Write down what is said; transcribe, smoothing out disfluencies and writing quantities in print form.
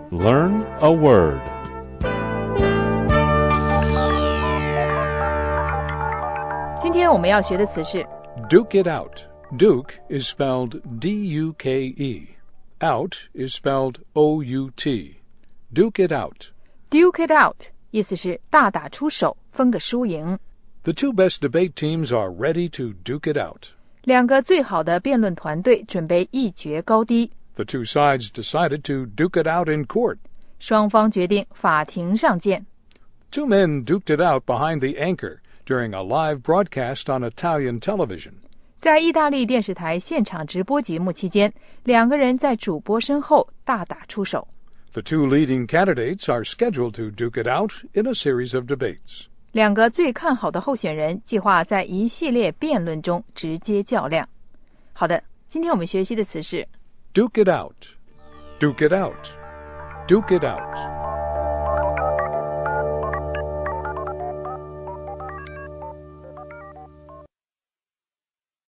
Learn a word. 今天我们要学的词是 Duke it out. Duke is spelled D-U-K-E. Out is spelled O-U-T. Duke it out. Duke it out 意思是大打出手，分个输赢。 The two best debate teams are ready to duke it out. 两个最好的辩论团队准备一决高低。 The two sides decided to duke it out in court. 双方决定法庭上见。 Two men duked it out behind the anchor during a live broadcast on Italian television. 在意大利电视台现场直播节目期间，两个人在主播身后大打出手。 The two leading candidates are scheduled to duke it out in a series of debates. 两个最看好的候选人计划在一系列辩论中直接较量。好的，今天我们学习的词是 Duke it out. Duke it out. Duke it out.